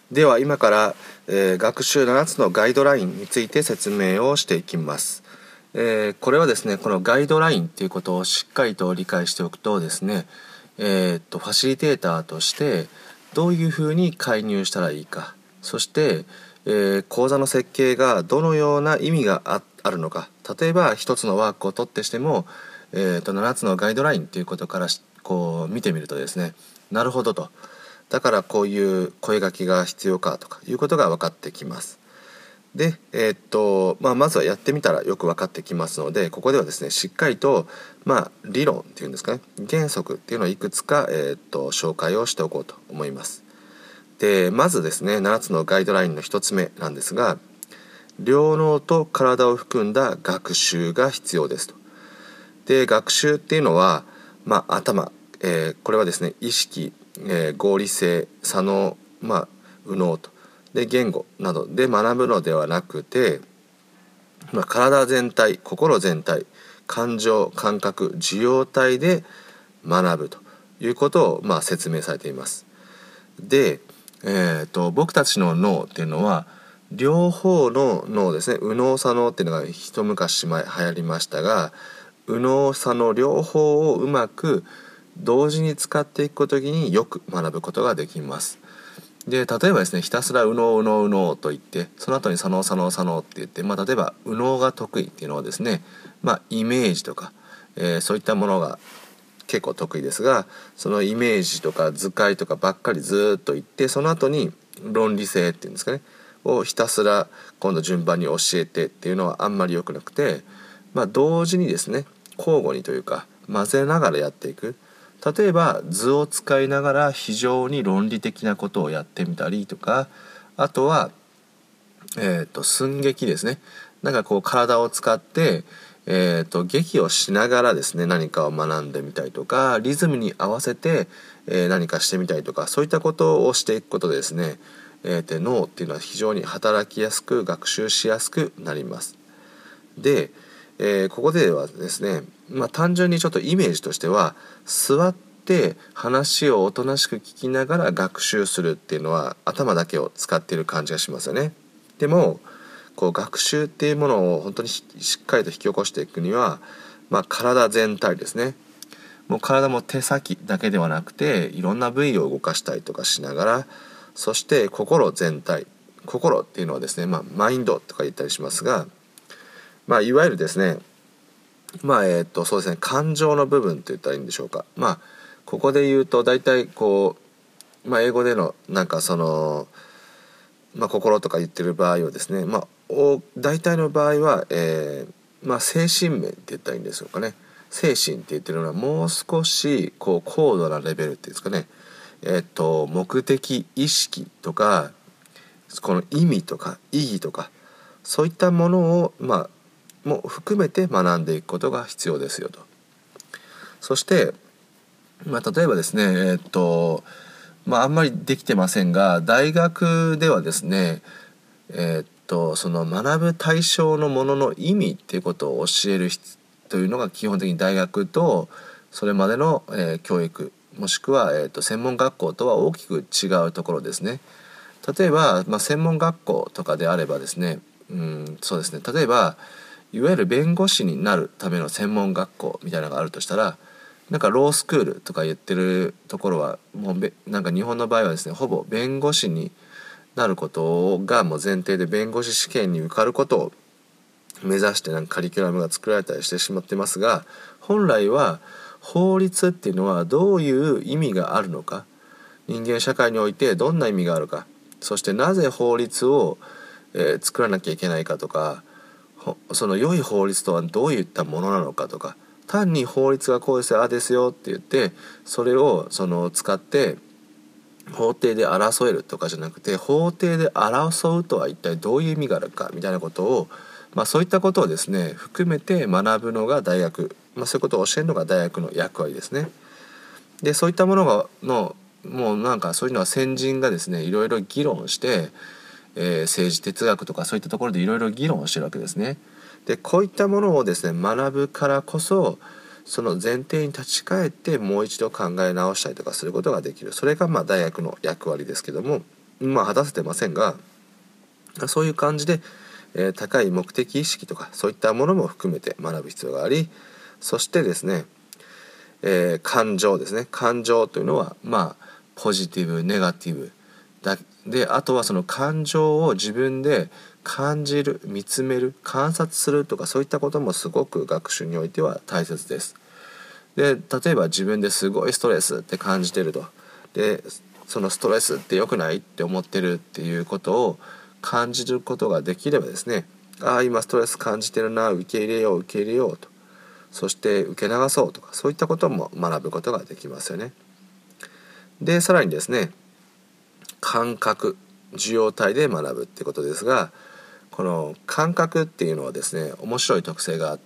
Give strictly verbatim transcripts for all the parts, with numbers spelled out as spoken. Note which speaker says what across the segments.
Speaker 1: では今から、えー、学習ななつのガイドラインについて説明をしていきます。えー、これはですね、このガイドラインっていうことをしっかりと理解しておくとですね、えー、っとファシリテーターとしてどういうふうに介入したらいいか、そして、えー、講座の設計がどのような意味が あ, あるのか、例えば一つのワークを取ってしても、えー、っとななつのガイドラインということからこう見てみるとですね、なるほどと、だからこういう声書きが必要かとかいうことが分かってきます。で、えーっとまあ、まずはやってみたらよく分かってきますので、ここではですねしっかりと、まあ、理論っていうんですかね、原則っていうのをいくつか、えーっと紹介をしておこうと思います。でまずですねななつのガイドラインのひとつめなんですが、両脳と体を含んだ学習が必要ですと。で学習っていうのは、まあ、頭、えー、これはですね意識、えー、合理性、左脳、まあ、右脳とで言語などで学ぶのではなくて、まあ、体全体、心全体、感情、感覚、受容体で学ぶということを、まあ、説明されています。で、えー、と僕たちの脳っていうのは両方の脳ですね、右脳左脳っていうのが一昔前流行りましたが、右脳左脳両方をうまく同時に使っていくときによく学ぶことができます。で例えばですね、ひたすら右脳右脳右脳と言ってその後に左脳左脳左脳って言って、まあ、例えば右脳が得意っていうのはですね、まあ、イメージとか、えー、そういったものが結構得意ですが、そのイメージとか図解とかばっかりずっと言って、その後に論理性っていうんですかねをひたすら今度順番に教えてっていうのはあんまり良くなくて、まあ、同時にですね交互にというか混ぜながらやっていく。例えば図を使いながら非常に論理的なことをやってみたりとか、あとは、えー、と寸劇ですね、なんかこう体を使って、えー、と劇をしながらですね何かを学んでみたりとか、リズムに合わせて、えー、何かしてみたりとか、そういったことをしていくことでですね、えー、と脳っていうのは非常に働きやすく学習しやすくなります。で、えー、ここではですね、まあ、単純にちょっとイメージとしては、座って話をおとなしく聞きながら学習するっていうのは頭だけを使っている感じがしますよね。でもこう学習っていうものを本当にしっかりと引き起こしていくには、まあ、体全体ですね、もう体も手先だけではなくていろんな部位を動かしたりとかしながら、そして心全体、心っていうのはですね、まあ、マインドとか言ったりしますが、まあ、いわゆるですね、まあえー、っとそうですね感情の部分と言ったらいいんでしょうか。まあここで言うと大体こう、まあ、英語でのなんかその、まあ、心とか言ってる場合はですね、まあお大体の場合は、えーまあ、精神面って言ったらいいんでしょうかね。精神って言ってるのはもう少しこう高度なレベルっていうんですかね、えー、っと目的意識とかこの意味とか意義とかそういったものをまあも含めて学んでいくことが必要ですよと。そして、まあ、例えばですね、えーっとまあ、あんまりできてませんが、大学ではですね、えーっとその学ぶ対象のものの意味っていうことを教えるというのが基本的に大学とそれまでの、えー、教育もしくは、えーっと専門学校とは大きく違うところですね。例えば、まあ、専門学校とかであればですね、うん、そうですね、例えばいわゆる弁護士になるための専門学校みたいなのがあるとしたら、なんかロースクールとか言ってるところはもうなんか日本の場合はですね、ほぼ弁護士になることがもう前提で、弁護士試験に受かることを目指してなんかカリキュラムが作られたりしてしまってますが、本来は法律っていうのはどういう意味があるのか、人間社会においてどんな意味があるか、そしてなぜ法律を、えー、作らなきゃいけないかとか、その良い法律とはどういったものなのかとか、単に法律がこうですよああですよって言ってそれをその使って法廷で争えるとかじゃなくて、法廷で争うとは一体どういう意味があるかみたいなことを、まあ、そういったことをですね含めて学ぶのが大学、まあ、そういうことを教えるのが大学の役割ですね。でそういったものがのもうなんかそういうのは先人がですねいろいろ議論して、えー、政治哲学とかそういったところでいろいろ議論をしてるわけですね。でこういったものをですね学ぶからこそ、その前提に立ち返ってもう一度考え直したりとかすることができる。それがまあ大学の役割ですけども、 まあ果たせてませんが、そういう感じで、えー、高い目的意識とかそういったものも含めて学ぶ必要があり、そしてですね、えー、感情ですね。感情というのはまあポジティブネガティブだで、あとはその感情を自分で感じる、見つめる、観察するとかそういったこともすごく学習においては大切です。で例えば自分ですごいストレスって感じてると、でそのストレスって良くないって思ってるっていうことを感じることができればですね、ああ今ストレス感じてるな、受け入れよう受け入れようと、そして受け流そうとか、そういったことも学ぶことができますよね。でさらにですね、感覚受容体で学ぶってことですが、この感覚っていうのはですね、面白い特性があって、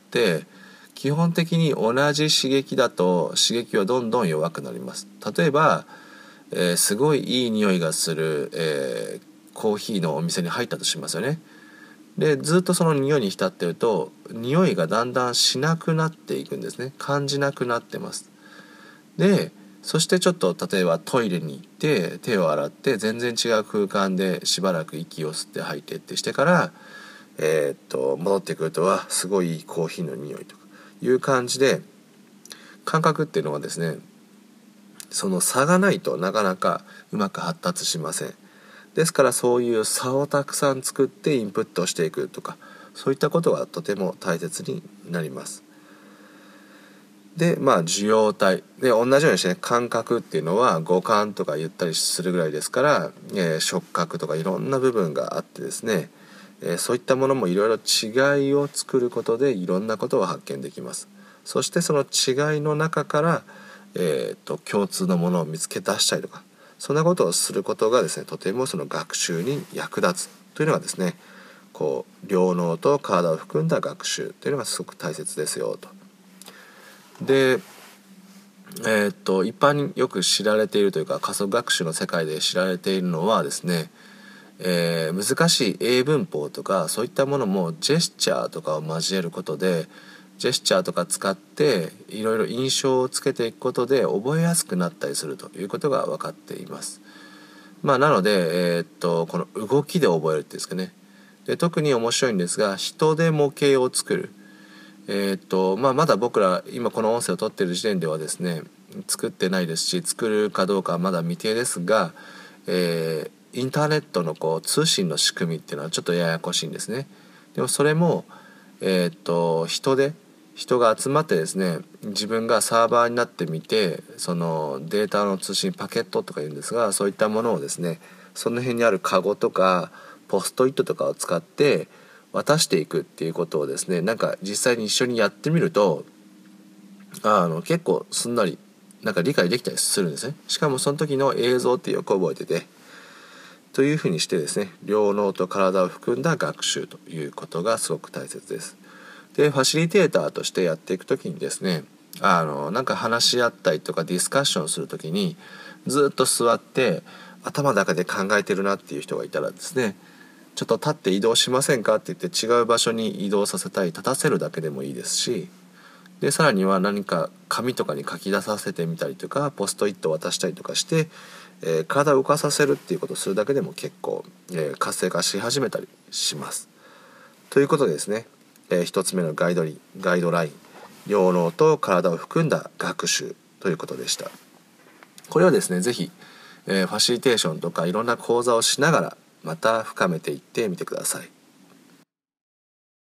Speaker 1: 基本的に同じ刺激だと刺激はどんどん弱くなります。例えば、えー、すごいいい匂いがする、えー、コーヒーのお店に入ったとしますよね。でずっとその匂いに浸ってると匂いがだんだんしなくなっていくんですね。感じなくなってます。でそしてちょっと例えばトイレに行って手を洗って全然違う空間でしばらく息を吸って吐いてってしてから、えー、っと戻ってくるとはすごいいいコーヒーの匂いとかいう感じで、感覚っていうのはですね、その差がないとなかなかうまく発達しません。ですからそういう差をたくさん作ってインプットしていくとか、そういったことがとても大切になります。でまあ受容体で同じようにしてね、感覚っていうのは五感とか言ったりするぐらいですから、えー、触覚とかいろんな部分があってですね、えー、そういったものもいろいろ違いを作ることでいろんなことを発見できます。そしてその違いの中から、えー、と共通のものを見つけ出したりとか、そんなことをすることがですね、とてもその学習に役立つというのがですね、こう両脳と体を含んだ学習というのがすごく大切ですよと。で、えー、っと一般によく知られているというか、加速学習の世界で知られているのはですね、えー、難しい英文法とかそういったものもジェスチャーとかを交えることで、ジェスチャーとか使っていろいろ印象をつけていくことで覚えやすくなったりするということが分かっています。まあ、なので、えー、っとこの動きで覚えるっていうんですかね。で特に面白いんですが、人で模型を作る、えーっとまあ、まだ僕ら今この音声を取っている時点ではですね作ってないですし、作るかどうかはまだ未定ですが、えー、インターネットのこう通信の仕組みっていうのはちょっとややこしいんですね。でもそれも、えーっと人で人が集まってですね、自分がサーバーになってみて、そのデータの通信パケットとか言うんですが、そういったものをですね、その辺にあるカゴとかポストイットとかを使って渡していくっていうことをですね、なんか実際に一緒にやってみると、あの結構すんなりなんか理解できたりするんですね。しかもその時の映像ってよく覚えてて、というふうにしてですね、両脳と体を含んだ学習ということがすごく大切です。でファシリテーターとしてやっていくときにですね、あのなんか話し合ったりとかディスカッションするときにずっと座って頭の中で考えてるなっていう人がいたらですね、ちょっと立って移動しませんかって言って違う場所に移動させたり立たせるだけでもいいですし、でさらには何か紙とかに書き出させてみたりとかポストイットを渡したりとかして、えー、体を動かさせるっていうことをするだけでも結構、えー、活性化し始めたりします。ということでですね、えー、一つ目のガイドリガイドライン、両脳と体を含んだ学習ということでした。これはですね、ぜひ、えー、ファシリテーションとかいろんな講座をしながらまた深めていってみてください。